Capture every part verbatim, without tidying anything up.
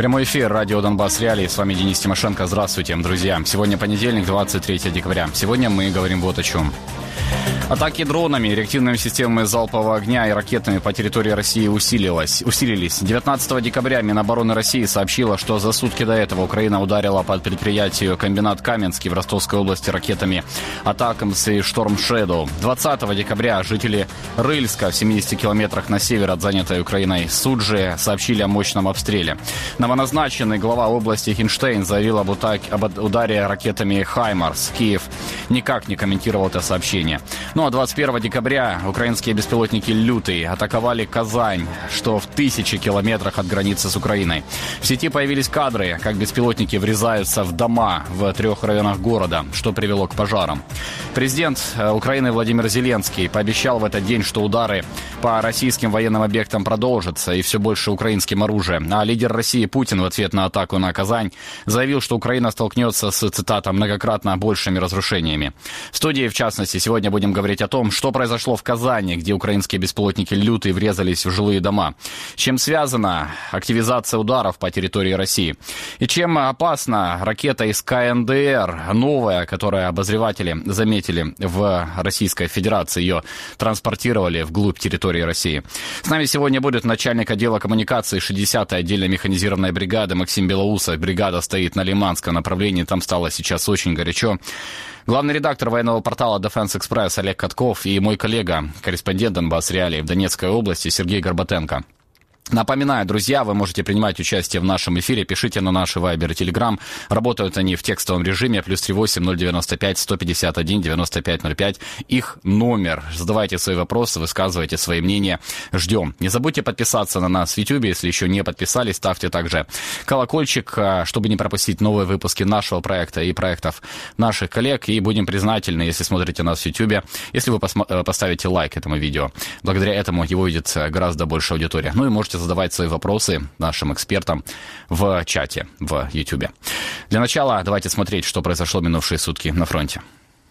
Прямой эфир радио Донбасс Реалии. С вами Денис Тимошенко. Здравствуйте, друзья. Сегодня понедельник, двадцать третьего декабря. Сегодня мы говорим вот о чем. Атаки дронами, реактивными системами залпового огня и ракетами по территории России усилились. усилились. девятнадцатого декабря Минобороны России сообщила, что за сутки до этого Украина ударила по предприятию комбинат Каменский в Ростовской области ракетами «Атакамс» и «Шторм Шэдоу». двадцатого декабря жители Рыльска в семидесяти километрах на север от занятой Украиной Суджи сообщили о мощном обстреле. Новоназначенный глава области Хинштейн заявил об, утак... об ударе ракетами «Хаймарс». Киев никак не комментировал это сообщение. Ну а двадцать первого декабря украинские беспилотники «Лютый» атаковали Казань, что в тысячи километрах от границы с Украиной. В сети появились кадры, как беспилотники врезаются в дома в трех районах города, что привело к пожарам. Президент Украины Владимир Зеленский пообещал в этот день, что удары по российским военным объектам продолжатся и все больше украинским оружием. А лидер России Путин в ответ на атаку на Казань заявил, что Украина столкнется с, цитата, многократно большими разрушениями. В студии, в частности, сегодня будем говорить о том, что произошло в Казани, где украинские беспилотники «Лютый» врезались в жилые дома. С чем связана активизация ударов по территории России? И чем опасна ракета из ка эн дэ эр, новая, которую обозреватели заметили в Российской Федерации, ее транспортировали вглубь территории России. С нами сегодня будет начальник отдела коммуникации шестидесятой отдельной механизированной бригады Максим Белоусов. Бригада стоит на Лиманском направлении, там стало сейчас очень горячо. Главный редактор военного портала Defense Express Олег Катков и мой коллега, корреспондент Донбасс Реалии в Донецкой области Сергей Горбатенко. Напоминаю, друзья, вы можете принимать участие в нашем эфире. Пишите на наши Вайбер и Телеграм. Работают они в текстовом режиме. Плюс три восемь ноль девяносто пять сто пятьдесят один девяносто пять ноль пять. Их номер. Задавайте свои вопросы, высказывайте свои мнения. Ждем. Не забудьте подписаться на нас в YouTube. Если еще не подписались, ставьте также колокольчик, чтобы не пропустить новые выпуски нашего проекта и проектов наших коллег. И будем признательны, если смотрите нас в YouTube, если вы посмо- поставите лайк этому видео. Благодаря этому его увидит гораздо больше аудитория. Ну и можете задавать свои вопросы нашим экспертам в чате в YouTube. Для начала давайте смотреть, что произошло в минувшие сутки на фронте.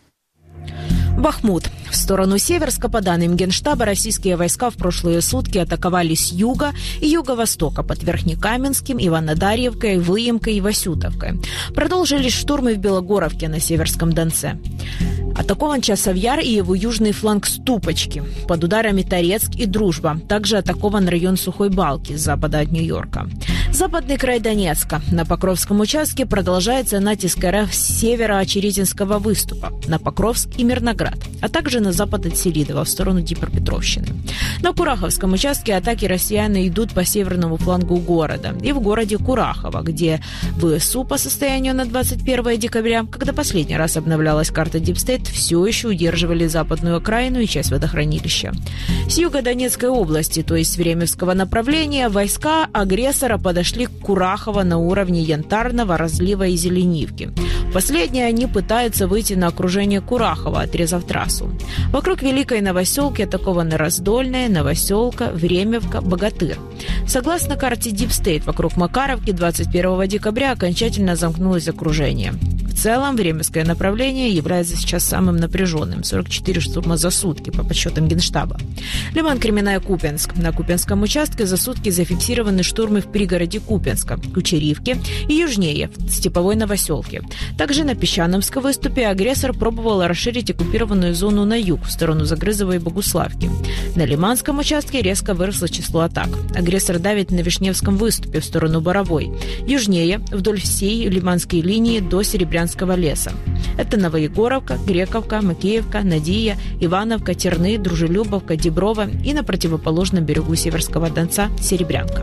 Бахмут. В сторону Северска, по данным Генштаба, российские войска в прошлые сутки атаковали с юга и юго-востока под Верхнекаменским, Иванодарьевкой, Выемкой и Васютовкой. Продолжились штурмы в Белогоровке на Северском Донце. Атакован Часовьяр и его южный фланг Ступочки. Под ударами Торецк и Дружба. Также атакован район Сухой Балки с запада от Нью-Йорка. Западный край Донецка. На Покровском участке продолжается натиск РФ с севера Очеретинского выступа на Покровск и Мирноград, а также на запад от Селидова в сторону Днепропетровщины. На Кураховском участке атаки россиян идут по северному флангу города и в городе Курахово, где ВСУ по состоянию на двадцать первого декабря, когда последний раз обновлялась карта Deep State, все еще удерживали западную окраину и часть водохранилища. С юга Донецкой области, то есть Времевского направления, войска агрессора подошли к Курахово на уровне Янтарного, Разлива и Зеленивки. Последние они пытаются выйти на окружение Курахова, отрезав трассу. Вокруг Великой Новоселки атакованы Раздольная, Новоселка, Времевка, Богатырь. Согласно карте Deep State, вокруг Макаровки двадцать первого декабря окончательно замкнулось окружение. В целом, Времевское направление является сейчас самым напряженным – сорок четыре штурма за сутки, по подсчетам Генштаба. Лиман, Кременная, Купенск. На Купенском участке за сутки зафиксированы штурмы в пригороде Купенска, Кучерівки и южнее, в Степовой Новоселке. Также на Песчановском выступе агрессор пробовал расширить оккупированную зону на юг, в сторону Загрызова и Богуславки. На Лиманском участке резко выросло число атак. Агрессор давит на Вишневском выступе, в сторону Боровой. Южнее, вдоль всей Лиманской линии до Серебрянского леса. Это Новоегоровка, Грековка, Макеевка, Надия, Ивановка, Терны, Дружелюбовка, Деброва и на противоположном берегу Северского Донца Серебрянка.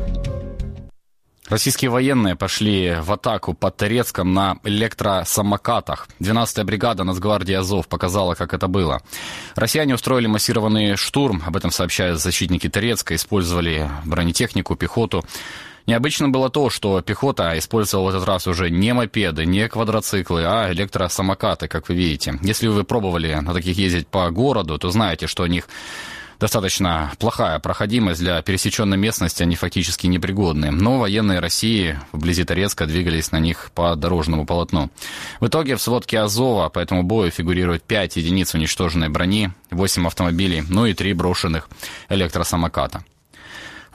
Российские военные пошли в атаку под Торецком на электросамокатах. двенадцатая бригада Нацгвардии Азов показала, как это было. Россияне устроили массированный штурм, об этом сообщают защитники Торецка, использовали бронетехнику, пехоту. Необычно было то, что пехота использовала в этот раз уже не мопеды, не квадроциклы, а электросамокаты, как вы видите. Если вы пробовали на таких ездить по городу, то знаете, что у них достаточно плохая проходимость, для пересеченной местности они фактически непригодны. Но военные России вблизи Торецка двигались на них по дорожному полотну. В итоге в сводке Азова по этому бою фигурирует пять единиц уничтоженной брони, восемь автомобилей, ну и три брошенных электросамоката. В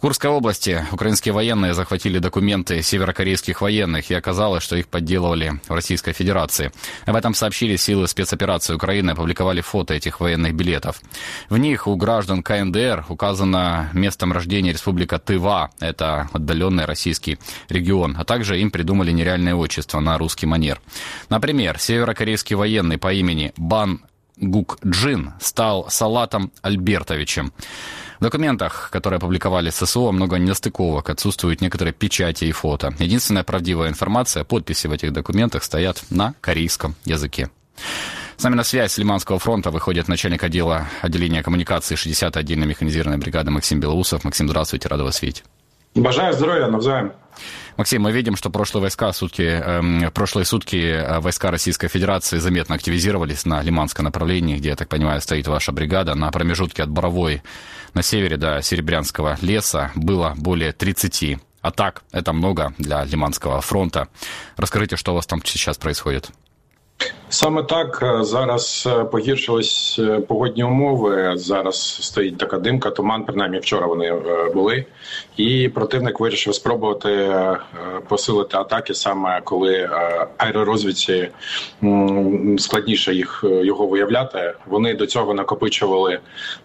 Курской области украинские военные захватили документы северокорейских военных, и оказалось, что их подделывали в Российской Федерации. Об этом сообщили силы спецоперации Украины, опубликовали фото этих военных билетов. В них у граждан ка эн дэ эр указано местом рождения республика Тыва, это отдаленный российский регион, а также им придумали нереальное отчество на русский манер. Например, северокорейский военный по имени Бан Гукджин стал Салатом Альбертовичем. В документах, которые опубликовали эс эс о, много нестыковок, отсутствуют некоторые печати и фото. Единственная правдивая информация, подписи в этих документах стоят на корейском языке. С нами на связь с Лиманского фронта выходит начальник отдела отделения коммуникации шестидесятой отдельной механизированной бригады Максим Белоусов. Максим, здравствуйте, рада вас видеть. Бажаю здоровья, навзаим. Максим, мы видим, что прошлые войска сутки, э, прошлые сутки войска Российской Федерации заметно активизировались на Лиманском направлении, где, я так понимаю, стоит ваша бригада. На промежутке от Боровой на севере до Серебрянского леса было более тридцати атак. Это много для Лиманского фронта. Расскажите, что у вас там сейчас происходит? Саме так, зараз погіршились погодні умови, зараз стоїть така димка, туман, принаймні вчора вони були, і противник вирішив спробувати посилити атаки саме коли аеророзвідці складніше їх, його виявляти. Вони до цього накопичували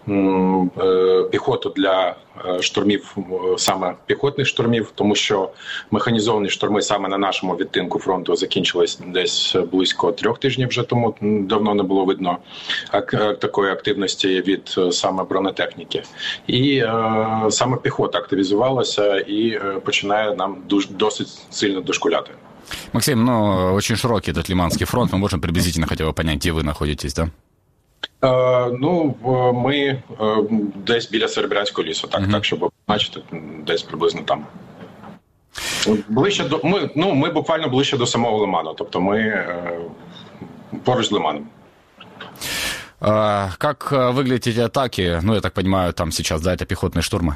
піхоту для штурмів, саме піхотних штурмів, тому що механізовані штурми саме на нашому відтинку фронту закінчились десь близько трьох тижнів вже тому, давно не було видно такої активності від саме бронетехніки. І е, саме піхота активізувалася і починає нам дуже, досить сильно дошкуляти. Максим, ну, очень широкий этот Лиманский фронт, мы можем приблизительно хотя бы понять, где вы находитесь, да? Е, ну, ми е, десь біля Серебрянського лісу, так, uh-huh. так, щоб бачити, десь приблизно там. Ближче до, ми, ну, ми буквально ближче до самого Лиману, тобто ми е, поруч з Лиманом. А, как выглядят эти атаки? Ну, я так понимаю, там сейчас, да, это пехотные штурмы?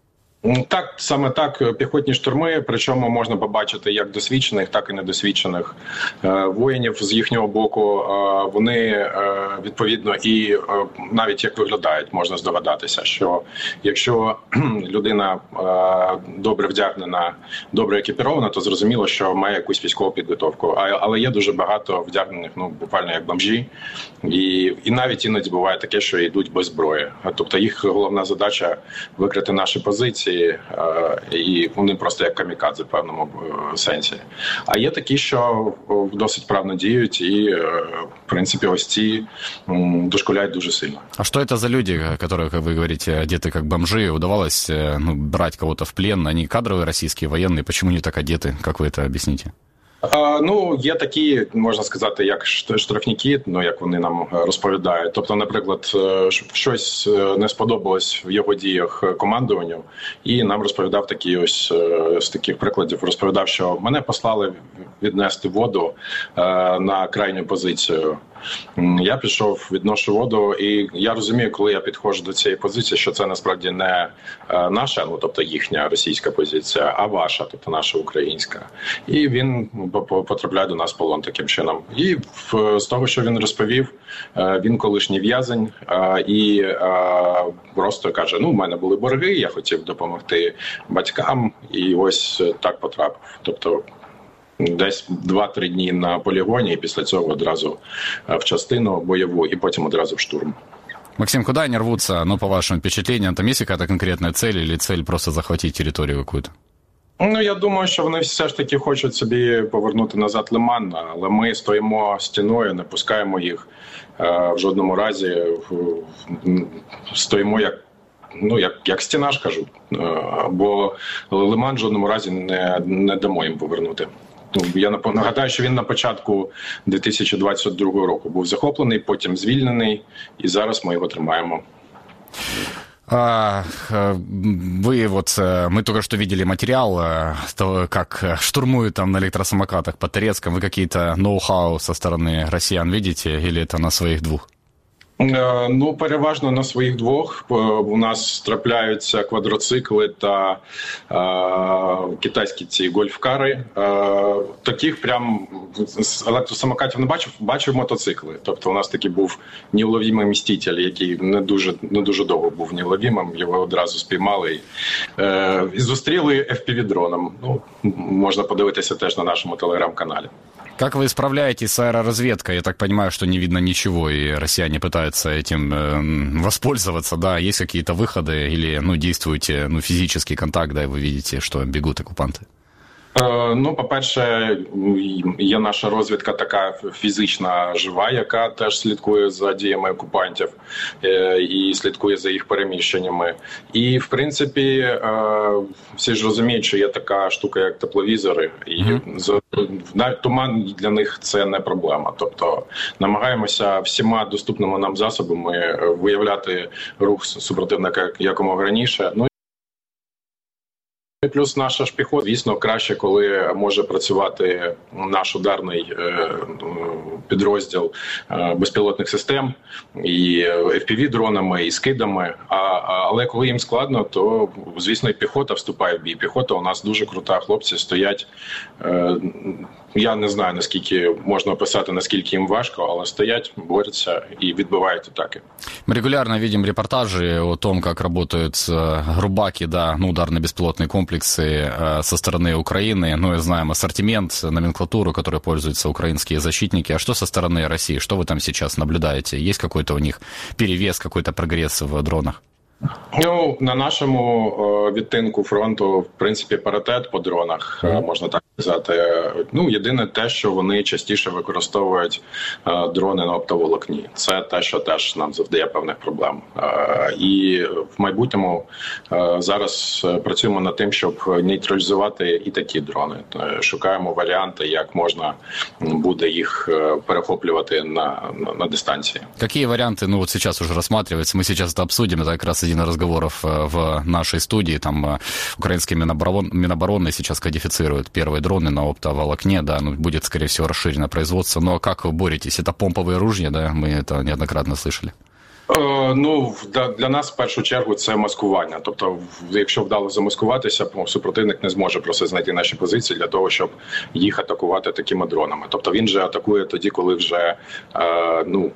Так, саме так, піхотні штурми, причому можна побачити як досвідчених, так і недосвідчених воїнів з їхнього боку. Вони, відповідно, і навіть як виглядають, можна здогадатися, що якщо людина добре вдягнена, добре екіпірована, то зрозуміло, що має якусь військову підготовку. Але є дуже багато вдягнених, ну, буквально як бомжі, і, і навіть іноді буває таке, що йдуть без зброї. Тобто їх головна задача – викрити наші позиції, і вони просто як камікадзе в певному сенсі. А є такі, що досить правно діють і, в принципі, ось ці дошкуляють дуже сильно. А что это за люди, которые, как вы говорите, одеты как бомжи, удавалось, ну, брать кого-то в плен? Они кадровые российские военные, почему не так одеты? Как вы это объясните? Ну, є такі, можна сказати, як штрафники, ну, як вони нам розповідають. Тобто, наприклад, щось не сподобалось в його діях командуванню, і нам розповідав такий ось з таких прикладів, розповідав, що мене послали віднести воду на крайню позицію. Я пішов, відношу воду, і я розумію, коли я підходжу до цієї позиції, що це насправді не наша, ну, тобто їхня російська позиція, а ваша, тобто наша українська. І він потрапляє до нас в полон таким чином. І з того, що він розповів, він колишній в'язень, і просто каже, ну, в мене були борги, я хотів допомогти батькам, і ось так потрапив. Тобто десь два-три дні на полігоні, і після цього одразу в частину бойову, і потім одразу в штурм. Максим, куда они рвутся, ну, по вашим впечатлениям? Там есть какая-то конкретная цель или цель просто захватить территорию какую-то? Ну, я думаю, що вони все ж таки хочуть собі повернути назад Лиман, але ми стоїмо стіною, не пускаємо їх в жодному разі, стоїмо як Ну, як, як стіна, ж кажу, бо Лиман в жодному разі не, не дамо їм повернути. Я нагадаю, що він на початку дві тисячі двадцять другого року був захоплений, потім звільнений, і зараз ми його тримаємо. А, вы вот, мы только что видели материал, того, как штурмуют там на электросамокатах по Торецкам. Вы какие-то ноу-хау со стороны россиян видите, или это на своих двух? Ну, переважно на своїх двох. У нас трапляються квадроцикли та е, китайські ці гольфкари. Е, таких прям електросамокатів не бачив, бачив мотоцикли. Тобто у нас такий був неуловімий міститель, який не дуже, не дуже довго був неуловімим, його одразу спіймали і, е, і зустріли еф пі ві-дроном. Ну, можна подивитися теж на нашому телеграм-каналі. Как вы справляетесь с аэроразведкой? Я так понимаю, что не видно ничего, и россияне пытаются этим э, воспользоваться, да? Есть какие-то выходы или, ну, действуете, ну, физический контакт, да, и вы видите, что бегут оккупанты? Ну, по-перше, є наша розвідка така фізична, жива, яка теж слідкує за діями окупантів і слідкує за їх переміщеннями. І, в принципі, всі ж розуміють, що є така штука, як тепловізори, і навіть туман для них це не проблема. Тобто намагаємося всіма доступними нам засобами виявляти рух супротивника якомога раніше. Ну, і плюс наша ж піхота, звісно, краще, коли може працювати наш ударний підрозділ безпілотних систем і еф пі ві-дронами, і скидами. А, але коли їм складно, то, звісно, і піхота вступає в бій. Піхота у нас дуже крута, хлопці стоять. Я не знаю, наскільки можна описати, наскільки їм важко, але стоять, борються и відбивають атаки. Мы регулярно видим репортажи о том, как работают грубаки, да, ну, ударные беспилотные комплексы со стороны Украины. Ну, и знаем ассортимент, номенклатуру, которой пользуются украинские защитники. А что со стороны России? Что вы там сейчас наблюдаете? Есть какой-то у них перевес, какой-то прогресс в дронах? Ну, на нашому відтинку фронту, в принципі, паритет по дронах, mm. можна так сказати. Ну, єдине те, що вони частіше використовують дрони на оптоволокні. Це те, що теж нам завдає певних проблем. І в майбутньому зараз працюємо над тим, щоб нейтралізувати і такі дрони. Шукаємо варіанти, як можна буде їх перехоплювати на, на, на дистанції. Какие варианты, ну, вот сейчас уже рассматриваются? Мы сейчас это обсудим, это как раз один из разговоров в нашей студии. Там украинские Миноборон, Минобороны сейчас кодифицируют первые дроны на оптоволокне, да, ну, будет, скорее всего, расширено производство. Но как вы боретесь? Это помповые ружья, да, мы это неоднократно слышали. Ну, для нас в першу чергу це маскування. Тобто, якщо вдало замаскуватися, супротивник не зможе просто знайти наші позиції для того, щоб їх атакувати такими дронами. Тобто він же атакує тоді, коли вже ну,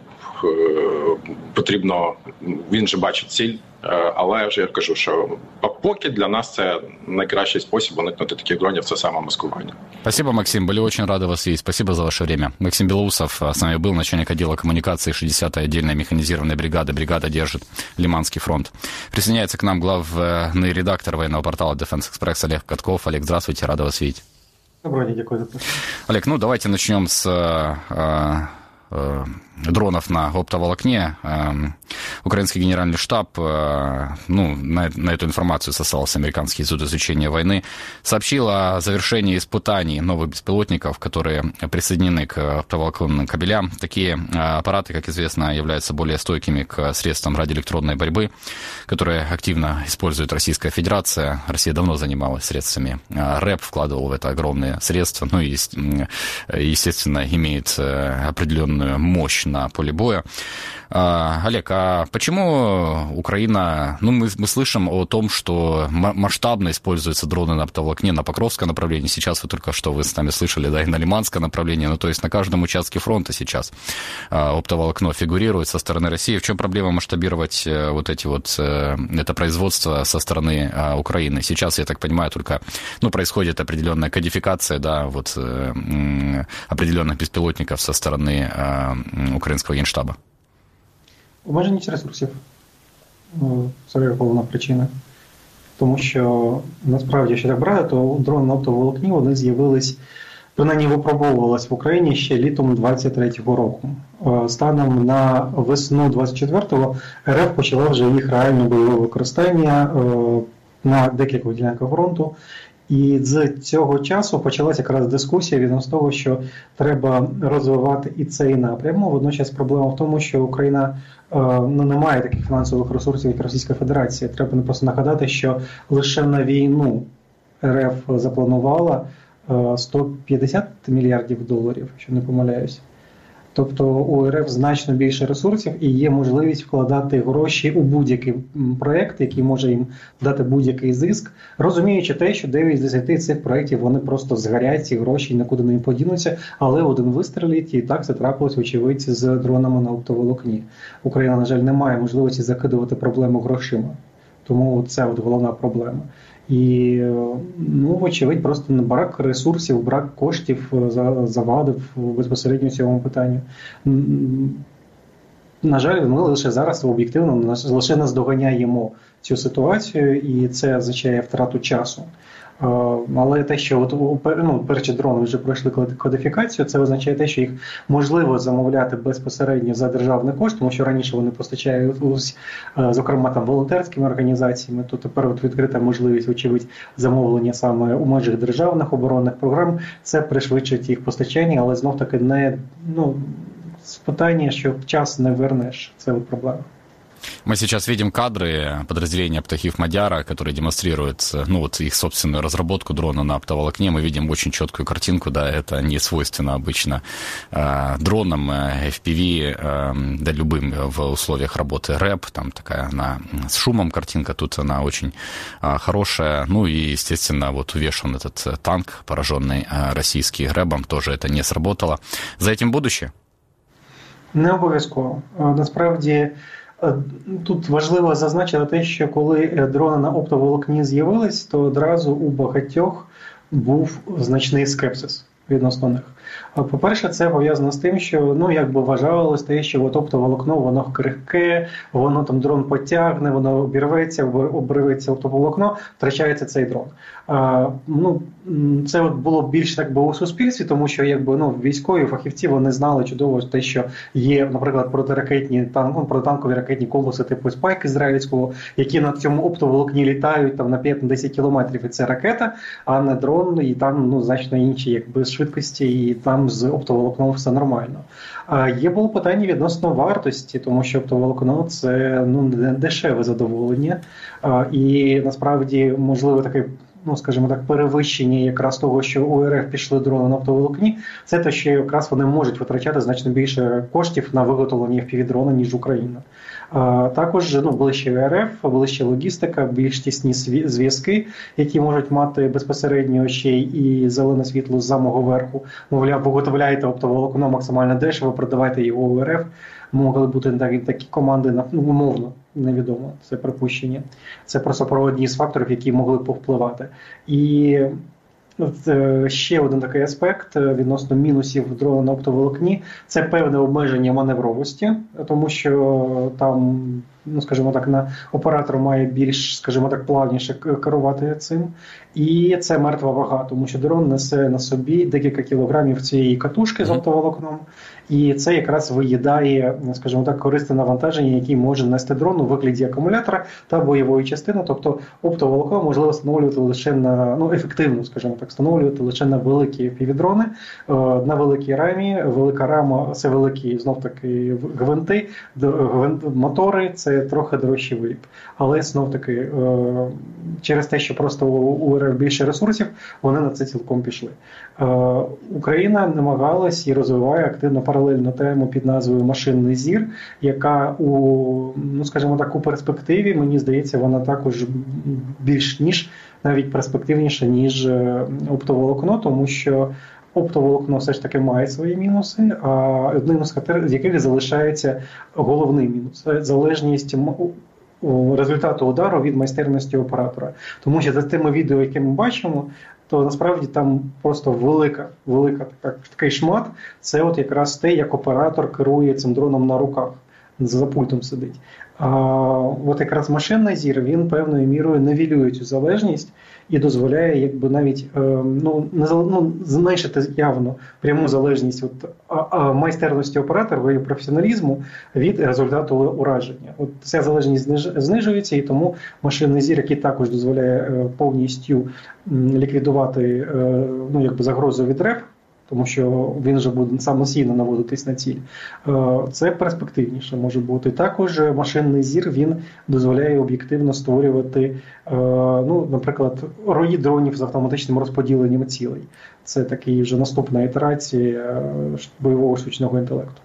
потрібно, він же бачить ціль. Але ж я кажу, що поки для нас це найкращий спосіб уникнути таких дронів, це саме маскування. Спасибо, Максим, были очень рады вас видеть. Спасибо за ваше время. Максим Белоусов с нами был, начальник отдела коммуникации шестидесятой отдельной механизированной бригады. Бригада держит Лиманский фронт. Присоединяется к нам главный редактор военного портала Defense Express Олег Катков. Олег, здравствуйте, рада вас видеть. Добрый день, дякую за это. Олег, ну давайте начнем с э, э, дронов на оптоволокне. Украинский генеральный штаб, ну, на, на эту информацию сослался Американский институт изучения войны, сообщил о завершении испытаний новых беспилотников, которые присоединены к оптоволоконным кабелям. Такие аппараты, как известно, являются более стойкими к средствам радиоэлектронной борьбы, которые активно использует Российская Федерация. Россия давно занималась средствами РЭП, вкладывала в это огромные средства, ну и, естественно, имеет определенную мощь на поле боя. Олег, а почему Украина... Ну, мы, мы слышим о том, что масштабно используются дроны на оптоволокне на Покровском направлении. Сейчас вы только что, вы с нами слышали, да, и на Лиманском направлении. Ну, то есть на каждом участке фронта сейчас оптоволокно фигурирует со стороны России. В чем проблема масштабировать вот эти вот... это производство со стороны Украины? Сейчас, я так понимаю, только, ну, происходит определенная кодификация, да, вот определенных беспилотников со стороны украинского генштаба. Обмеженість ресурсів – це головна причина. Тому що, насправді, якщо так брати, то дрони на оптоволокні, вони з'явились, принаймні випробовувалися в Україні ще літом двадцять третього року. Станом на весну двадцять четвертого РФ почала вже їх реальне бойове використання на декількох ділянках фронту. І з цього часу почалася якраз дискусія відносно того, що треба розвивати і цей напрям. Водночас проблема в тому, що Україна ну, не має таких фінансових ресурсів, як Російська Федерація. Треба не просто нагадати, що лише на війну РФ запланувала сто п'ятдесят мільярдів доларів, якщо не помиляюсь. Тобто у РФ значно більше ресурсів і є можливість вкладати гроші у будь-який проєкт, який може їм дати будь-який зиск, розуміючи те, що дев'ять з десяти цих проєктів вони просто згорять, ці гроші нікуди не подінуться, але один вистрілить, і так це трапилось, очевидь, з дронами на оптоволокні. Україна, на жаль, не має можливості закидувати проблему грошима. Тому це от головна проблема. І, ну, вочевидь, просто брак ресурсів, брак коштів завадив безпосередньо цьому питанню. На жаль, ми лише зараз об'єктивно лише наздоганяємо цю ситуацію, і це означає втрату часу. Але те, що от, ну, перші дрони вже пройшли кодифікацію, це означає те, що їх можливо замовляти безпосередньо за державний кошт, тому що раніше вони постачають, зокрема, там, волонтерськими організаціями, то тепер от відкрита можливість, очевидь, замовлення саме у межах державних оборонних програм, це пришвидшить їх постачання, але знов-таки не, ну, питання, що час не вернеш, це от проблема. Мы сейчас видим кадры подразделения «Птахів Мадяра», которые демонстрируют, ну, вот их собственную разработку дрона на оптоволокне. Мы видим очень четкую картинку, да, это не свойственно обычно э, дронам, э, эф пи ви, э, да, любым в условиях работы рэп, там такая она с шумом картинка, тут она очень э, хорошая. Ну и, естественно, вот увешан этот танк, пораженный э, российский рэбом, тоже это не сработало. За этим будущее? Не обов'язково. Насправді, тут важливо зазначити те, що коли дрони на оптоволокні з'явились, то одразу у багатьох був значний скепсис відносно них. По-перше, це пов'язано з тим, що, ну, якби вважалось те, що от оптоволокно, воно крихке, воно там дрон потягне, воно обірветься, обривається оптоволокно, втрачається цей дрон. А, ну, це от було більш так би у суспільстві, тому що якби, ну, військові фахівці, вони знали чудово те, що є, наприклад, протиракетні танк, протитанкові ракетні комплекси типу «Спайк» ізраїльського, які на цьому оптоволокні літають там на п'ять-десять кілометрів, і це ракета, а не дрон, і там, ну, значно інші якби швидкості, і там з оптоволокном все нормально. А є було питання відносно вартості, тому що оптоволокно – це, ну, не дешеве задоволення, а, і насправді можливо таке, ну, скажімо так, перевищення якраз того, що у РФ пішли дрони на оптоволокні, це те, що якраз вони можуть витрачати значно більше коштів на виготовлення еф пі ві-дрона, ніж Україна. А, також, ну, ближче РФ, ближче логістика, більш тісні зв'язки, які можуть мати безпосередньо ще і зелене світло з самого верху. Мовляв, виготовляєте оптоволокно максимально дешево, продавайте його у РФ. Могли бути такі команди, ну, умовно, невідомо, це припущення. Це просто про одні з факторів, які могли повпливати. І ще один такий аспект відносно мінусів дрона на оптоволокні – це певне обмеження маневровості, тому що там, ну, скажімо так, на оператор має більш, скажімо так, плавніше керувати цим. І це мертва вага, тому що дрон несе на собі декілька кілограмів цієї катушки з оптоволокном, і це якраз виїдає, скажімо так, корисне навантаження, яке може нести дрон у вигляді акумулятора та бойової частини. Тобто оптоволокно можливо встановлювати лише на, ну, ефективно, скажімо так, встановлювати лише на великі еф пі ві-дрони, на великій рамі. Велика рама – це великі, знов-таки, гвинти, мотори – це трохи дорожчий виріб. Але, знов-таки, через те, що просто у РФ більше ресурсів, вони на це цілком пішли. Україна намагалась і розвиває активно паралельну тему під назвою «Машинний зір», яка у, ну, скажімо так, у перспективі, мені здається, вона також більш ніж, навіть перспективніша, ніж оптоволокно, тому що оптоволокно все ж таки має свої мінуси, а одним з яких залишається головний мінус – залежність результату удару від майстерності оператора. Тому що за тими відео, які ми бачимо, то насправді там просто велика, велика така, такий шмат, це от якраз те, як оператор керує цим дроном на руках, за пультом сидить. А от якраз машинний зір, він певною мірою нівелює цю залежність і дозволяє, якби, навіть, ну, не, ну, зменшити явно пряму залежність от, а, а, майстерності оператора і професіоналізму від результату ураження. От ця залежність зниж, знижується, і тому машинний зір, який також дозволяє повністю ліквідувати, ну, якби, загрозу від РЕП, тому що він вже буде самостійно наводитись на ціль. Це перспективніше може бути. Також машинний зір, він дозволяє об'єктивно створювати, ну, наприклад, рої дронів з автоматичним розподіленням цілей. Це такий вже наступна ітерація бойового штучного інтелекту.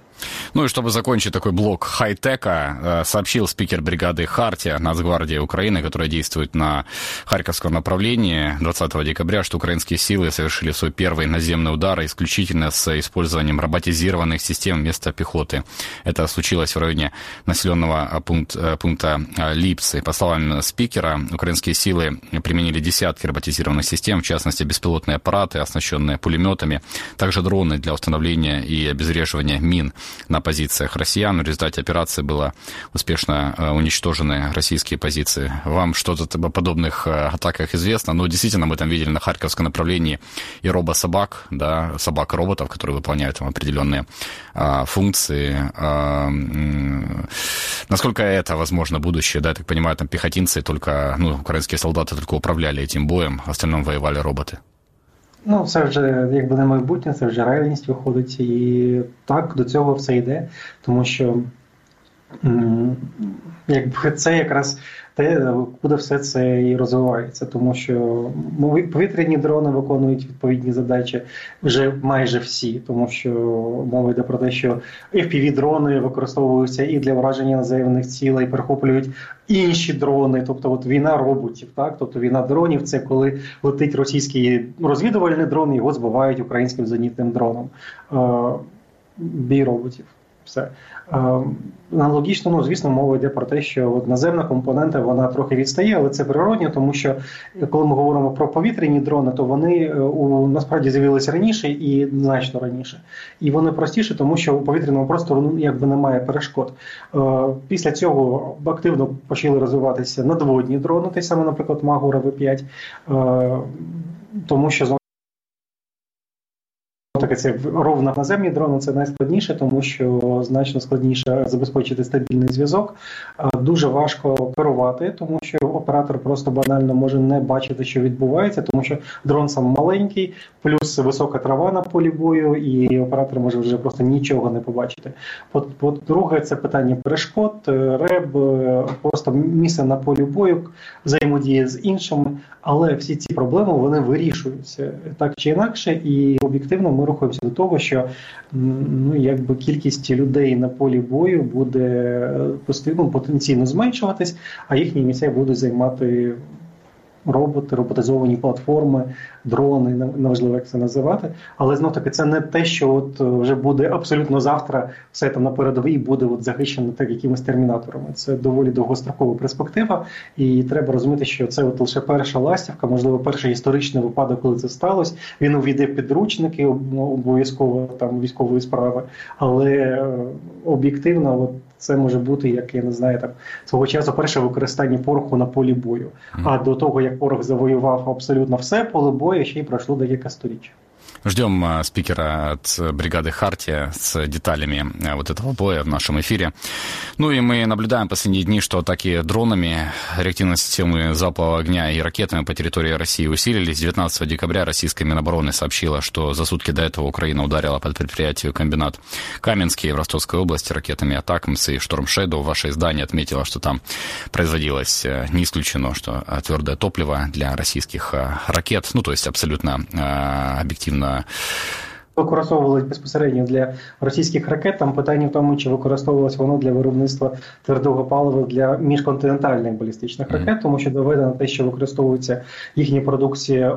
Ну и чтобы закончить такой блок хай-тека, сообщил спикер бригады «Хартия» Нацгвардии Украины, которая действует на Харьковском направлении двадцатого декабря, что украинские силы совершили свой первый наземный удар исключительно с использованием роботизированных систем вместо пехоты. Это случилось в районе населенного пункта, пункта Липцы. По словам спикера, украинские силы применили десятки роботизированных систем, в частности беспилотные аппараты, оснащенные пулеметами, также дроны для установления и обезвреживания мин на позициях россиян. В результате операции было успешно уничтожены российские позиции. Вам что-то об подобных атаках известно? Ну, действительно, мы там видели на Харьковском направлении и робособак, да, собак-роботов, которые выполняют там определенные а, функции. А, м- насколько это, возможно, будущее? Да, я так понимаю, там пехотинцы только, ну, украинские солдаты только управляли этим боем, в остальном воевали роботи. Ну, це вже, якби не майбутнє, це вже реальність виходить. І так, до цього все йде, тому що якби це якраз те, куди все це і розвивається, тому що повітряні дрони виконують відповідні задачі вже майже всі, тому що мова йде про те, що еф пі ві-дрони використовуються і для враження наземних цілей, перехоплюють інші дрони, тобто от війна роботів, так, тобто війна дронів – це коли летить російський розвідувальний дрон, його збивають українським зенітним дроном. Бій роботів. Все. Аналогічно, ну, звісно, мова йде про те, що от наземна компонента, вона трохи відстає, але це природньо, тому що коли ми говоримо про повітряні дрони, то вони у, насправді з'явилися раніше і значно раніше. І вони простіші, тому що у повітряному простору ну, якби немає перешкод. Після цього активно почали розвиватися надводні дрони, те саме, наприклад, Магура ве п'ять, тому що таке це ровно наземні дрони, це найскладніше, тому що значно складніше забезпечити стабільний зв'язок. Дуже важко керувати, тому що оператор просто банально може не бачити, що відбувається, тому що дрон сам маленький, плюс висока трава на полі бою, і оператор може вже просто нічого не побачити. По-друге, це питання перешкод, реб, просто місце на полі бою, взаємодія з іншими, але всі ці проблеми, вони вирішуються так чи інакше, і об'єктивно ми рухаємося до того, що ну, якби кількість людей на полі бою буде постійно потенційно зменшуватись, а їхні місця будуть займати роботи, роботизовані платформи, дрони, неважливо, як це називати. Але, знов-таки, це не те, що от вже буде абсолютно завтра все там на передовій буде от захищено так якимись термінаторами. Це доволі довгострокова перспектива, і треба розуміти, що це от лише перша ластівка, можливо, перший історичний випадок, коли це сталося. Він увійде в підручники обов'язково там військової справи, але об'єктивно от це може бути, як, я не знаю, там, свого часу перше використання пороху на полі бою. Mm. А до того, як порох завоював абсолютно все поле бою, ще й пройшло декілька сторіч. Ждем спикера от бригады «Хартия» с деталями вот этого боя в нашем эфире. Ну и мы наблюдаем последние дни, что атаки дронами, реактивной системы залпового огня и ракетами по территории России усилились. девятнадцатого декабря российская Минобороны сообщила, что за сутки до этого Украина ударила по предприятию комбинат Каменский в Ростовской области ракетами «Атакмс» и «Шторм Шэдоу». Ваше издание отметило, что там производилось, не исключено, что твердое топливо для российских ракет, ну то есть абсолютно объективно використовувалось безпосередньо для російських ракет. Там питання в тому, чи використовувалось воно для виробництва твердого палива для міжконтинентальних балістичних ракет, mm-hmm. тому що доведено те, що використовується їхня продукція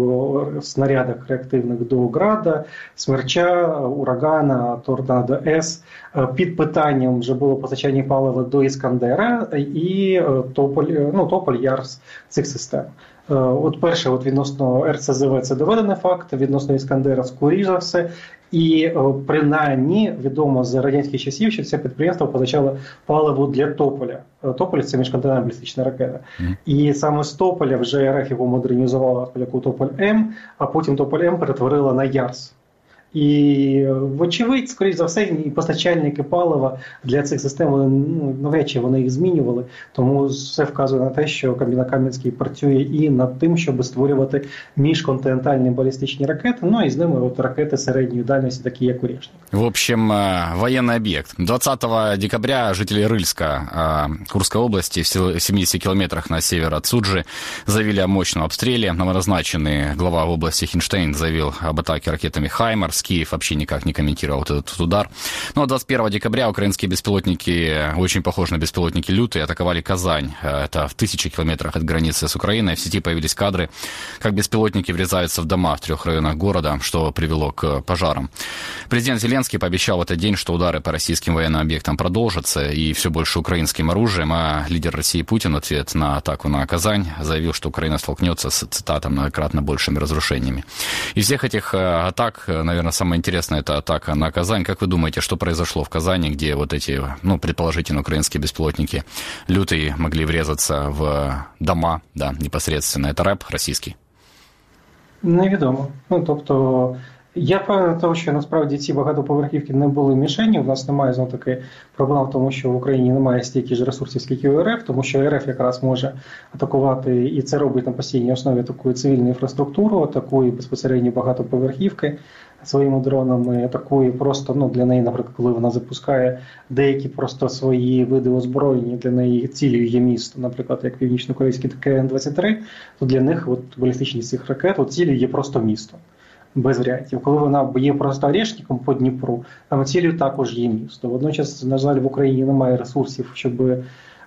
у снарядах реактивних до Града, Смерча, Урагана, Торнадо С. Під питанням вже було постачання палива до Іскандера і Тополь, ну, Тополь, Ярс цих систем. От перше, от відносно ер це зе ве це доведений факт, відносно Іскандера скоріш за все, і принаймні відомо з радянських часів, що це підприємство позичало паливо для Тополя. Тополь – це міжконтинентальна балістична ракета. Mm. І саме з Тополя вже ер еф його модернізувала як Тополь-М, а потім Тополь-М перетворила на Ярс. І, вочевидь, скоріш за все, і постачальники палива для цих систем, ну, навряд чи вони їх змінювали, тому все вказує на те, що комбінат Кам'янський працює і над тим, щоб створювати міжконтинентальні балістичні ракети, ну і з ними от ракети середньої дальності, такі як Орешник. В общем, военный объект. двадцатого декабря жители Рыльска Курской области в семидесяти километрах на север от Суджи заявили о мощном обстреле. Новоназначенный глава области Хинштейн заявил об атаке ракетами «Хаймарс». МОВС Киев вообще никак не комментировал вот этот удар. Ну а двадцать первого декабря украинские беспилотники, очень похожи на беспилотники «Лютые», атаковали Казань. Это в тысячи километрах от границы с Украиной. В сети появились кадры, как беспилотники врезаются в дома в трех районах города, что привело к пожарам. Президент Зеленский пообещал в этот день, что удары по российским военным объектам продолжатся и все больше украинским оружием, а лидер России Путин в ответ на атаку на Казань заявил, что Украина столкнется с, цитата, многократно большими разрушениями. Из всех этих атак, наверное, самое интересное — это атака на Казань. Как вы думаете, что произошло в Казани, где вот эти, ну, предположительно, украинские беспилотники «Лютые» могли врезаться в дома, да, непосредственно? Это РЕП російський? Невідомо. Ну, тобто, я впевнений того, що насправді ці багатоповерхівки не були мішені. У нас немає, знову таки, проблем в тому, що в Україні немає стільки ж ресурсів, скільки у РФ, тому що РФ якраз може атакувати, і це робить на постійній основі, таку цивільну інфраструктуру, атакує безпосередньо багатоповерхівки своїми дронами, атакує просто, ну, для неї, наприклад, коли вона запускає деякі просто свої види озброєння, для неї цілею є місто, наприклад, як північно-корейський К Н двадцять три, то для них от, балістичність цих ракет, от, цілею є просто місто. Без варіантів. Коли вона є просто орешником по Дніпру, там цілею також є місто. Водночас, на жаль, в Україні немає ресурсів, щоб е,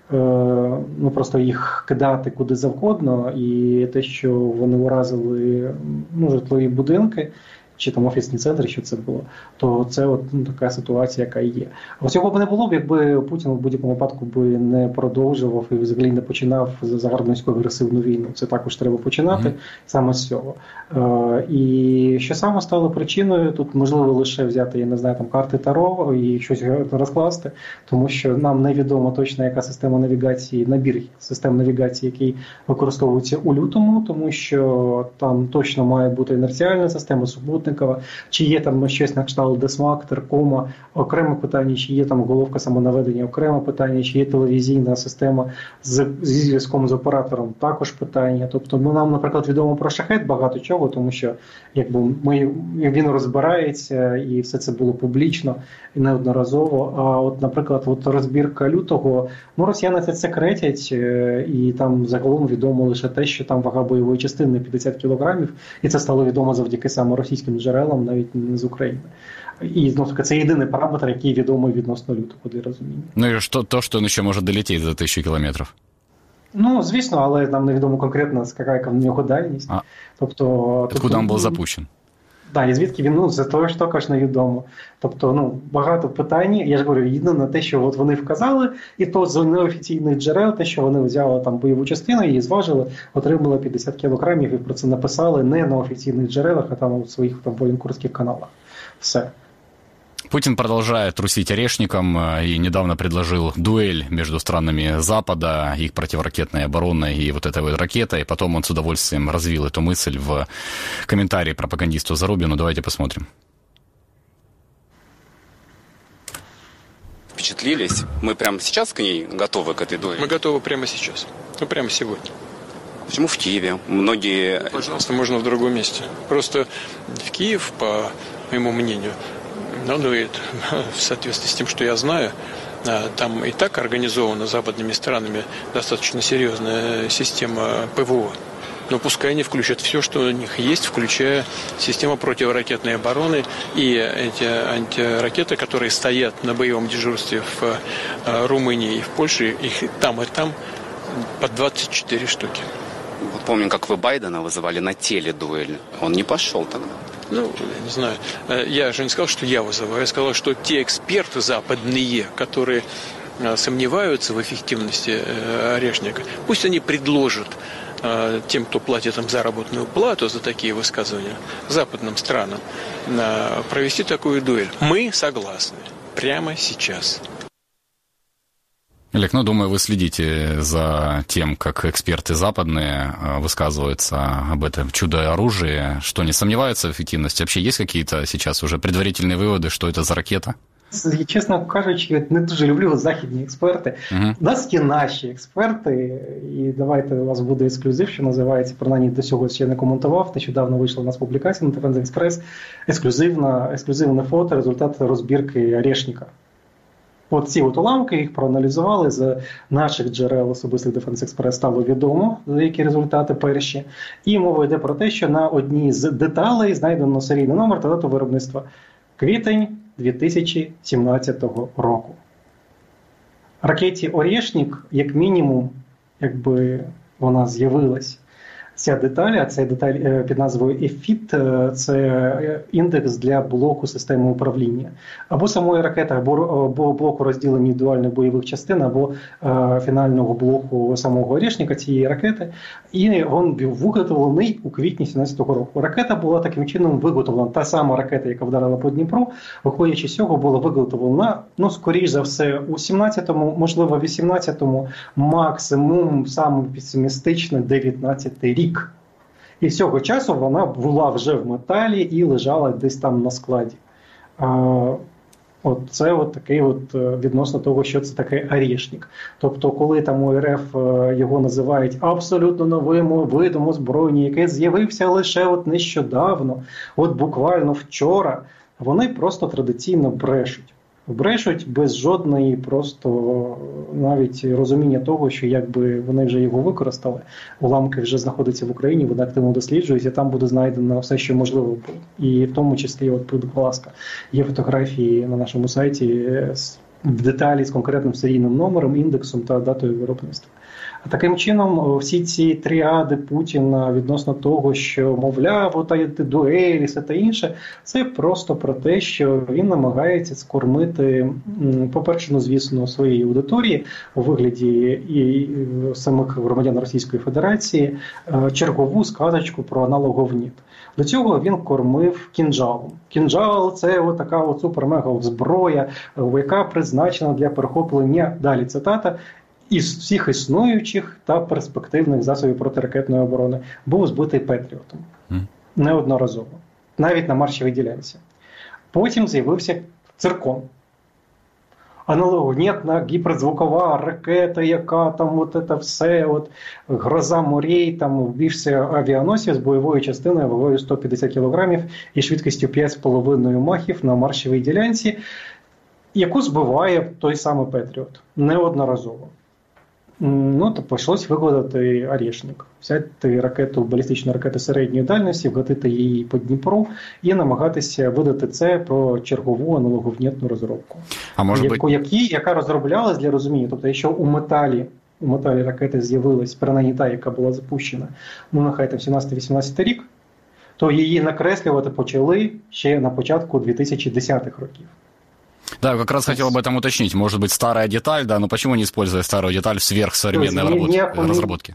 ну, просто їх кидати куди завгодно, і те, що вони уразили, ну, житлові будинки, чи там офісні центри, що це було, то це от, ну, така ситуація, яка є. А цього б не було б, якби Путін в будь-якому випадку би не продовжував і взагалі не починав загарбницьку агресивну війну. Це також треба починати mm-hmm. саме з цього. Е, і що саме стало причиною, тут можливо лише взяти, я не знаю, там карти Таро і щось розкласти, тому що нам невідомо точно, яка система навігації, набір систем навігації, який використовується у лютому, тому що там точно має бути інерціальна система, супутник, чи є там щось на кшталт Десмак, Теркома, окреме питання, чи є там головка самонаведення, окреме питання, чи є телевізійна система з, зі зв'язком з оператором, також питання. Тобто, ну, нам, наприклад, відомо про Шахет багато чого, тому що якби ми, він розбирається і все це було публічно і неодноразово. А от, наприклад, от розбірка лютого, ну, росіяни це секретять, і там загалом відомо лише те, що там вага бойової частини п'ятдесят кілограмів, і це стало відомо завдяки саме російським джерелам, навіть не з України. І, знову таки, це єдиний параметр, який відомий відносно лютого, для розуміння. Ну і що, то, що він ще може долетіти за тисячу кілометрів? Ну, звісно, але нам невідомо конкретно, яка в нього дальність. А. Тобто, Откуда він був запущен? Так, і звідки він, ну, це теж також невідомо. Тобто, ну, багато питань, я ж говорю, єдине те, що от вони вказали, і то з неофіційних джерел, те, що вони взяли там бойову частину, її зважили, отримали п'ятдесят кілограмів, і про це написали не на офіційних джерелах, а там у своїх там воєнкорських каналах. Все. Путин продолжает трусить орешником и недавно предложил дуэль между странами Запада, их противоракетной обороной и вот этой вот ракетой. И потом он с удовольствием развил эту мысль в комментарии пропагандисту Зарубину. Давайте посмотрим. Впечатлились? Мы прямо сейчас к ней готовы, к этой дуэли? Мы готовы прямо сейчас. Ну, прямо сегодня. Почему в Киеве? Многие... Пожалуйста, можно в другом месте. Просто в Киев, по моему мнению, ну, в соответствии с тем, что я знаю, там и так организована западными странами достаточно серьезная система ПВО. Но пускай они включат все, что у них есть, включая систему противоракетной обороны и эти антиракеты, которые стоят на боевом дежурстве в Румынии и в Польше, их там и там по двадцать четыре штуки. Вот помню, как вы Байдена вызывали на теледуэль. Он не пошел тогда. Ну, не знаю. Я же не сказал, что я вызываю. Я сказал, что те эксперты западные, которые сомневаются в эффективности орешника, пусть они предложат тем, кто платит им заработную плату за такие высказывания, западным странам, провести такую дуэль. Мы согласны. Прямо сейчас. Олег, ну, думаю, вы следите за тем, как эксперты западные высказываются об этом чудо-оружии, что не сомневаются в эффективности. Вообще есть какие-то сейчас уже предварительные выводы, что это за ракета? Чесно кажучи, не дуже люблю західні експерти. Uh-huh. У нас є наші експерти, і давайте у вас буде ексклюзив, що називається, принаймні до цього ще не коментував, нещодавно вийшла у нас публікація на Defense Express, ексклюзивна, ексклюзивне фото, результат розбірки орешника. От ці от уламки, їх проаналізували, з наших джерел особистих Defense Express стало відомо, які результати перші. І мова йде про те, що на одній з деталей знайдено серійний номер та дату виробництва. Квітень дві тисячі сімнадцятого року. Ракеті «Орєшнік», як мінімум, якби вона з'явилась, ця деталь, а це деталь під назвою ефіт, це індекс для блоку системи управління. Або самої ракети, або блоку розділення індивідуальних бойових частин, або фінального блоку самого «Орєшніка», цієї ракети. І він був виготовлений у квітні сімнадцятого року. Ракета була таким чином виготовлена. Та сама ракета, яка вдарила по Дніпру, виходячи з цього, була виготовлена, ну, скоріш за все, у сімнадцятому, можливо, вісімнадцятому, максимум, саме песимістично, дев'ятнадцятий рік. І з цього часу вона була вже в металі і лежала десь там на складі. А, от це от такий от відносно того, що це таке «Орєшнік». Тобто, коли там у РФ його називають абсолютно новим видом озброєння, яке з'явився лише от нещодавно, от буквально вчора, вони просто традиційно брешуть. Брешуть без жодної просто навіть розуміння того, що якби вони вже його використали, уламки вже знаходяться в Україні, вони активно досліджуються, там буде знайдено все, що можливо було. І в тому числі, от, будь ласка, є фотографії на нашому сайті в деталі з конкретним серійним номером, індексом та датою виробництва. А таким чином, всі ці тріади Путіна відносно того, що, мовляв, ота дуелі, все та інше, це просто про те, що він намагається скормити, по-перше, ну, звісно, своїй аудиторії у вигляді і самих громадян Російської Федерації чергову сказочку про аналоговніт. До цього він кормив кінжалом. Кінжал – це от така от супер-мега зброя, яка призначена для перехоплення, далі цитата, із всіх існуючих та перспективних засобів протиракетної оборони, був збитий Петріотом. Mm. Неодноразово. Навіть на маршовій ділянці. Потім з'явився циркон. Аналогнітна гіперзвукова ракета, яка там от це все, от, гроза морей, там вбився авіаносів з бойовою частиною вагою сто п'ятдесят кілограмів і швидкістю п'ять з половиною махів на маршовій ділянці, яку збиває той самий Петріот. Неодноразово. Ну, то прийшлось викладати «Орєшнік». Взяти ракету, балістичну ракету середньої дальності, вгатити її по Дніпру і намагатися видати це про чергову аналоговнітну розробку. А може яку, бути... які, яка розроблялась для розуміння. Тобто, якщо у металі, у металі ракети з'явилась, принаймні та, яка була запущена, ну, нехай там сімнадцятий-вісімнадцятий рік, то її накреслювати почали ще на початку дві тисячі десятих років. Да, как раз хотел об этом уточнить. Может быть, старая деталь, да, но почему не используя старую деталь в сверхсовременной разработке?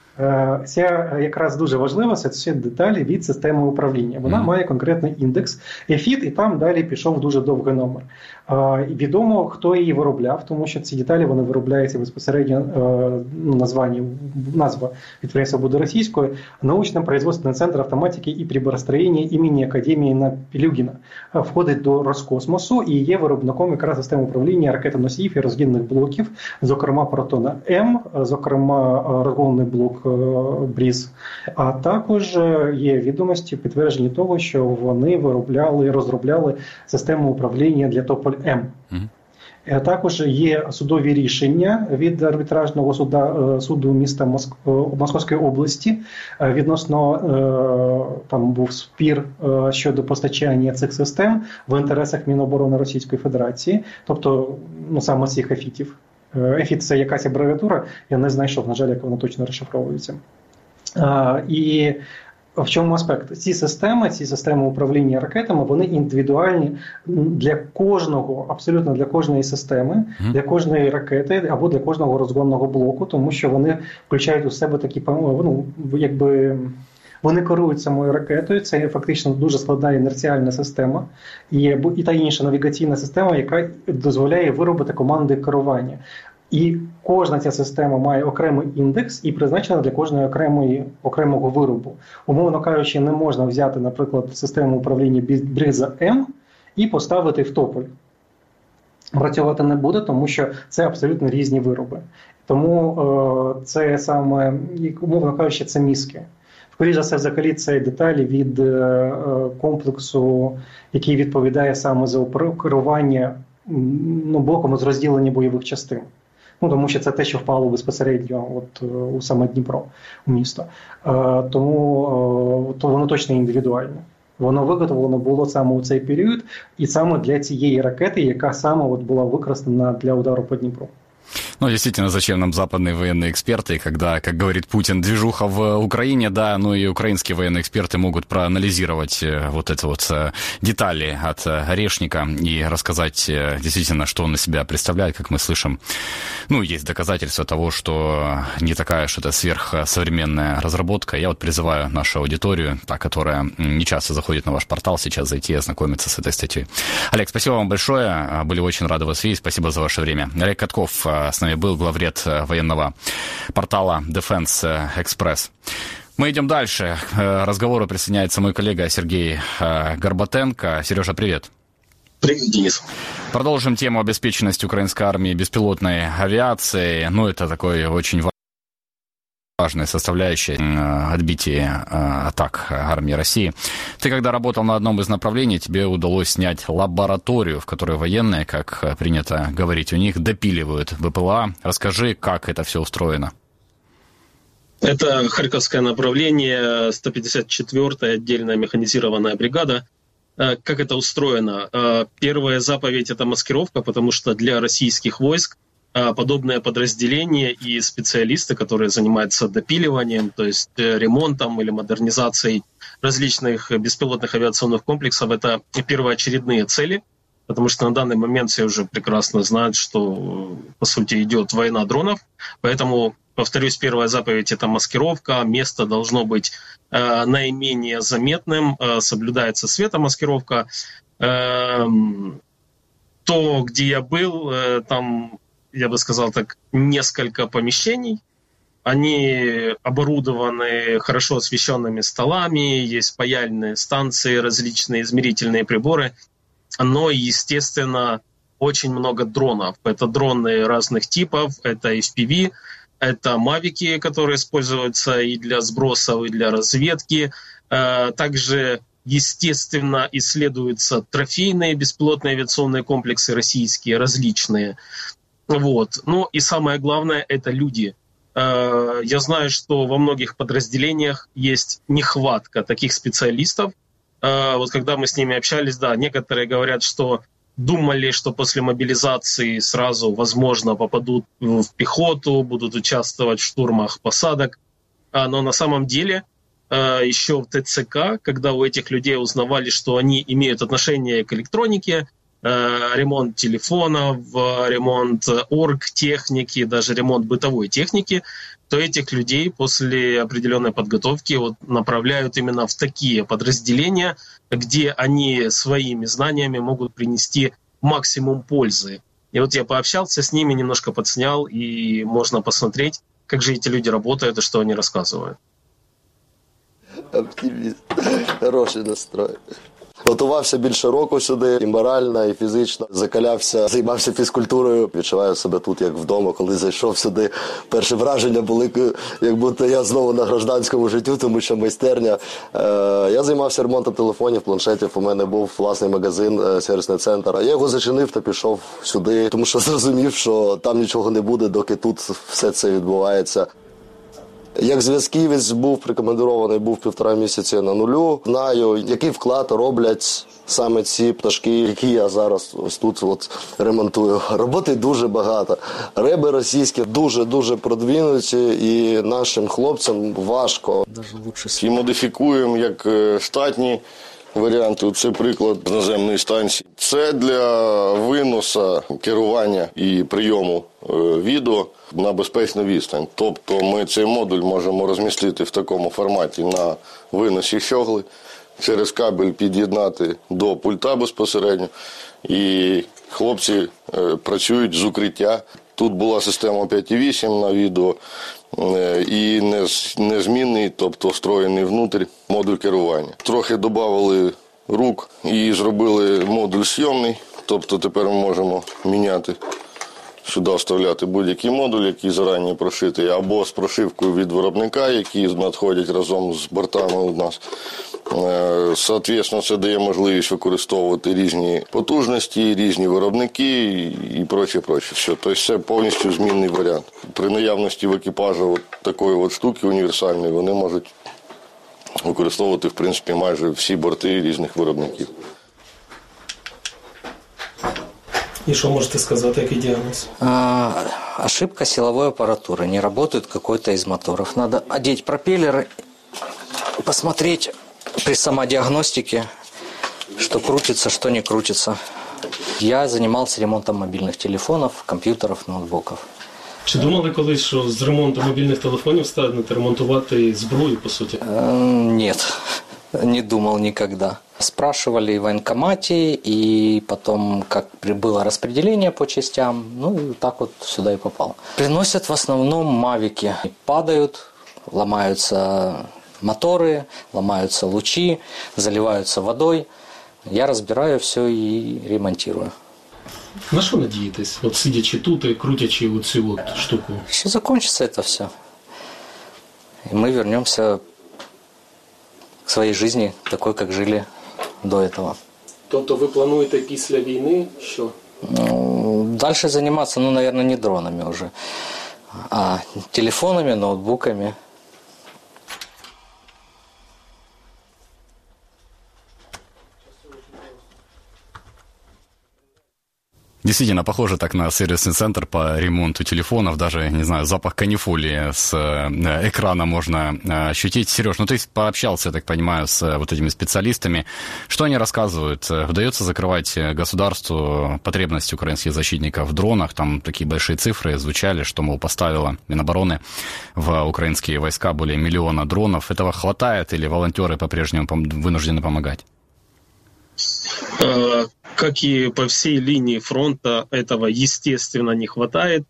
Ця якраз дуже важлива, це деталі від системи управління. Вона mm. має конкретний індекс, ефіт, і там далі пішов дуже довгий номер. Відомо, хто її виробляв, тому що ці деталі вони виробляються безпосередньо, ну, названня, назва підприємства буде російською, научно-производственний центр автоматики і приборостроєння імені Академії на Пілюгіна. Входить до Роскосмосу і є виробником якраз системи управління ракетоносіїв і розгінних блоків, зокрема Протона М, зокрема розгонний блок Бріз, а також є відомості, підтверджені того, що вони виробляли, розробляли систему управління для Тополь-М. Mm-hmm. Також є судові рішення від арбітражного суда, суду міста Моск... Московської області. Відносно, там був спір щодо постачання цих систем в інтересах Міноборони Російської Федерації, тобто, ну, саме цих ефітів. Ефіт – це якась абревіатура, я не знайшов, на жаль, як вона точно розшифровується. А, і в чому аспект? Ці системи, ці системи управління ракетами, вони індивідуальні для кожного, абсолютно для кожної системи, mm-hmm. для кожної ракети або для кожного розгонного блоку, тому що вони включають у себе такі, ну, якби... Вони керують самою ракетою, це фактично дуже складна інерціальна система, і, і та інша навігаційна система, яка дозволяє виробити команди керування. І кожна ця система має окремий індекс і призначена для кожної окремої, окремого виробу. Умовно кажучи, не можна взяти, наприклад, систему управління Бриза М і поставити в Тополь. Працювати не буде, тому що це абсолютно різні вироби. Тому е, це саме, умовно кажучи, це мізки. Скоріше за все, взагалі, це деталі від е, комплексу, який відповідає саме за керування ну, блоком із розділення бойових частин. Ну, тому що це те, що впало безпосередньо от, у саме Дніпро, у місто. Е, тому е, то воно точно індивідуальне. Воно виготовлено було саме у цей період і саме для цієї ракети, яка саме от була використана для удару по Дніпру. Ну, действительно, зачем нам западные военные эксперты, когда, как говорит Путин, движуха в Украине, да, ну и украинские военные эксперты могут проанализировать вот эти вот детали от Орешника и рассказать действительно, что он из себя представляет, как мы слышим. Ну, есть доказательства того, что не такая уж это сверхсовременная разработка. Я вот призываю нашу аудиторию, та, которая не часто заходит на ваш портал, сейчас зайти и ознакомиться с этой статьей. Олег, спасибо вам большое, были очень рады вас видеть, спасибо за ваше время. Олег Катков с нами был, главред военного портала Defense Express. Мы идем дальше. К разговору присоединяется мой коллега Сергей Горбатенко. Сережа, привет. Привет, Денис. Продолжим тему обеспеченности украинской армии беспилотной авиацией. Ну, это такой очень важная составляющая отбития атак армии России. Ты, когда работал на одном из направлений, тебе удалось снять лабораторию, в которой военные, как принято говорить у них, допиливают БПЛА. Расскажи, как это все устроено. Это Харьковское направление, сто пятьдесят четвёртая отдельная механизированная бригада. Как это устроено? Первая заповедь – это маскировка, потому что для российских войск подобное подразделение и специалисты, которые занимаются допиливанием, то есть ремонтом или модернизацией различных беспилотных авиационных комплексов, это первоочередные цели, потому что на данный момент все уже прекрасно знают, что, по сути, идет война дронов. Поэтому, повторюсь, первая заповедь – это маскировка, место должно быть э, наименее заметным, э, соблюдается светомаскировка. Э, то, где я был, э, там... я бы сказал так, несколько помещений. Они оборудованы хорошо освещенными столами, есть паяльные станции, различные измерительные приборы. Но, естественно, очень много дронов. Это дроны разных типов, это эф пи ви, это мавики, которые используются и для сбросов, и для разведки. Также, естественно, исследуются трофейные беспилотные авиационные комплексы российские, различные. Вот. Ну и самое главное – это люди. Я знаю, что во многих подразделениях есть нехватка таких специалистов. Вот когда мы с ними общались, да, некоторые говорят, что думали, что после мобилизации сразу, возможно, попадут в пехоту, будут участвовать в штурмах посадок. Но на самом деле еще в тэ цэ ка, когда у этих людей узнавали, что они имеют отношение к электронике, ремонт телефонов, ремонт оргтехники, даже ремонт бытовой техники, то этих людей после определенной подготовки вот направляют именно в такие подразделения, где они своими знаниями могут принести максимум пользы. И вот я пообщался с ними, немножко подснял, и можно посмотреть, как же эти люди работают и что они рассказывают. Оптиміст. Хороший настрой. Готувався більше року сюди, і морально, і фізично. Закалявся, займався фізкультурою. Відчуваю себе тут, як вдома. Коли зайшов сюди, перші враження були, як будто я знову на гражданському життю, тому що майстерня. Я займався ремонтом телефонів, планшетів. У мене був власний магазин, сервісний центр. Я його зачинив та пішов сюди, тому що зрозумів, що там нічого не буде, доки тут все це відбувається. Як зв'язківець був прикомандирований, був півтора місяці на нулю. Знаю, який вклад роблять саме ці пташки, які я зараз ось тут от ремонтую. Роботи дуже багато. Реби російські дуже-дуже продвинуті, і нашим хлопцям важко. І модифікуємо як штатні варіанти. Це приклад наземної станції. Це для виносу, керування і прийому відео на безпечну відстань. Тобто ми цей модуль можемо розмістити в такому форматі на виносі щогли, через кабель під'єднати до пульта безпосередньо, і хлопці працюють з укриття. Тут була система п'ять і вісім на відео і незмінний, тобто встроєний внутрі модуль керування. Трохи додали рук і зробили модуль зйомний, тобто тепер ми можемо міняти сюди вставляти будь-який модуль, який зарані прошитий, або з прошивкою від виробника, які надходять разом з бортами у нас. Соответственно, це дає можливість використовувати різні потужності, різні виробники і проче, проче. Все. Тобто це повністю змінний варіант. При наявності в екіпажі от такої от штуки універсальної вони можуть використовувати, в принципі, майже всі борти різних виробників. И что можете сказать, який диагноз? А, ошибка силовой аппаратуры. Не работает какой-то из моторов. Надо одеть пропеллеры, посмотреть при самодиагностике, что крутится, что не крутится. Я занимался ремонтом мобильных телефонов, компьютеров, ноутбуков. Чи думали колись, що з ремонту мобільних телефонів станете ремонтувати зброю, по суті? Нет, не думал никогда. Спрашивали в военкомате, и потом, как было распределение по частям, ну и так вот сюда и попал. Приносят в основном мавики. Падают, ломаются моторы, ломаются лучи, заливаются водой. Я разбираю все и ремонтирую. На що надієтесь, от сидячи тут і крутячи оцю от штуку? Еще закончится это все. И мы вернемся к своей жизни, такой, как жили до этого. Тобто ви плануєте після війни що? Ну, дальше заниматься, ну, наверное, не дронами уже, а телефонами, ноутбуками. Действительно, похоже так на сервисный центр по ремонту телефонов. Даже, не знаю, запах канифолии с экрана можно ощутить. Сереж, ну ты пообщался, я так понимаю, с вот этими специалистами. Что они рассказывают? Удается закрывать государству потребности украинских защитников в дронах? Там такие большие цифры звучали, что, мол, поставила Минобороны в украинские войска более миллиона дронов. Этого хватает или волонтеры по-прежнему вынуждены помогать? Как и по всей линии фронта, этого, естественно, не хватает.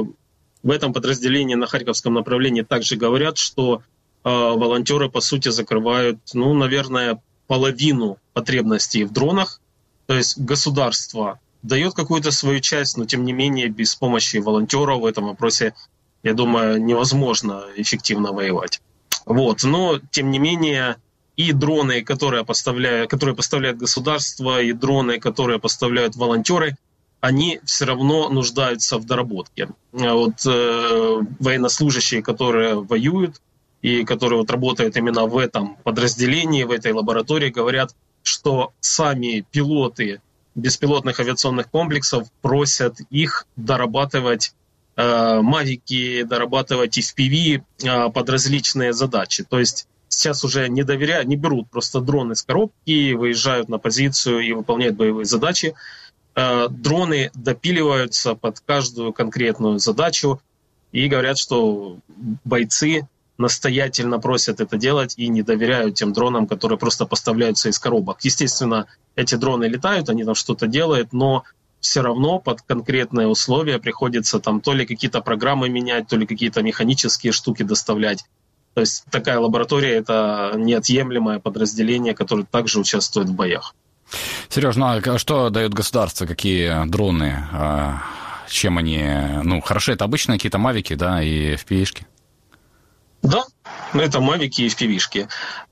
В этом подразделении на Харьковском направлении также говорят, что волонтеры, по сути, закрывают, ну, наверное, половину потребностей в дронах. То есть государство дает какую-то свою часть, но, тем не менее, без помощи волонтеров в этом вопросе, я думаю, невозможно эффективно воевать. Вот. Но, тем не менее, и дроны, которые поставляют, которые поставляет государство, и дроны, которые поставляют волонтеры, они все равно нуждаются в доработке. Вот э, военнослужащие, которые воюют и которые вот работают именно в этом подразделении, в этой лаборатории, говорят, что сами пилоты беспилотных авиационных комплексов просят их дорабатывать э, мавики, дорабатывать эф пи ви э, под различные задачи. То есть сейчас уже не доверяют, не берут просто дроны с коробки, выезжают на позицию и выполняют боевые задачи. Дроны допиливаются под каждую конкретную задачу и говорят, что бойцы настоятельно просят это делать и не доверяют тем дронам, которые просто поставляются из коробок. Естественно, эти дроны летают, они там что-то делают, но все равно под конкретные условия приходится там то ли какие-то программы менять, то ли какие-то механические штуки доставлять. То есть такая лаборатория — это неотъемлемое подразделение, которое также участвует в боях. Сереж, ну а что дает государство, какие дроны, чем они, ну, хорошо, это обычные какие-то мавики, да, и эф пи ви-шки? Да, это мавики и эф пи ви-шки.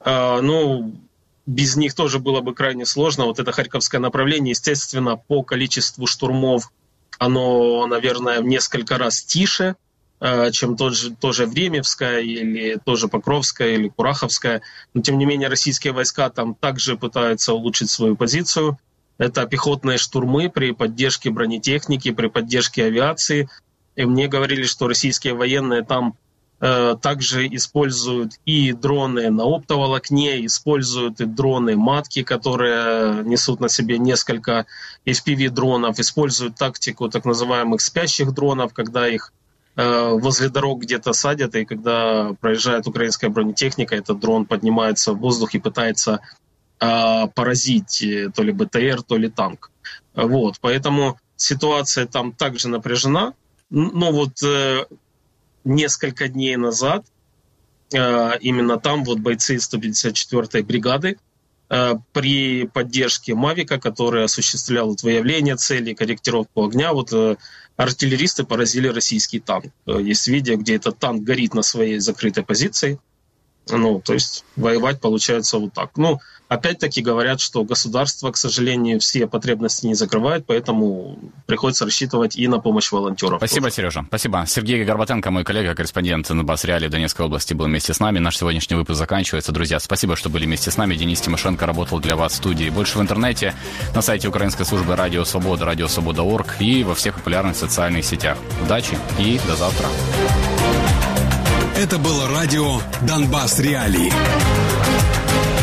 Ну, без них тоже было бы крайне сложно. Вот это Харьковское направление, естественно, по количеству штурмов оно, наверное, в несколько раз тише, чем тот же, тоже Времевская или тоже Покровская или Кураховская. Но, тем не менее, российские войска там также пытаются улучшить свою позицию. Это пехотные штурмы при поддержке бронетехники, при поддержке авиации. И мне говорили, что российские военные там э, также используют и дроны на оптоволокне, используют и дроны-матки, которые несут на себе несколько эф пи ви-дронов, используют тактику так называемых спящих дронов, когда их возле дорог где-то садят, и когда проезжает украинская бронетехника, этот дрон поднимается в воздух и пытается э, поразить то ли бэ тэ эр, то ли танк. Вот, поэтому ситуация там также напряжена. Но вот э, несколько дней назад э, именно там вот бойцы сто пятьдесят четвёртой бригады при поддержке Мавика, который осуществлял вот выявление целей, корректировку огня, вот артиллеристы поразили российский танк. Есть видео, где этот танк горит на своей закрытой позиции. Ну, то есть воевать получается вот так. Ну, опять-таки говорят, что государство, к сожалению, все потребности не закрывает, поэтому приходится рассчитывать и на помощь волонтеров. Спасибо, тоже. Сережа. Спасибо. Сергей Горбатенко, мой коллега, корреспондент Донбасс Реалии Донецкой области, был вместе с нами. Наш сегодняшний выпуск заканчивается. Друзья, спасибо, что были вместе с нами. Денис Тимошенко работал для вас в студии. Больше в интернете, на сайте украинской службы Радио Свобода, радио свобода точка орг и во всех популярных социальных сетях. Удачи и до завтра. Это было радио «Донбасс Реалии».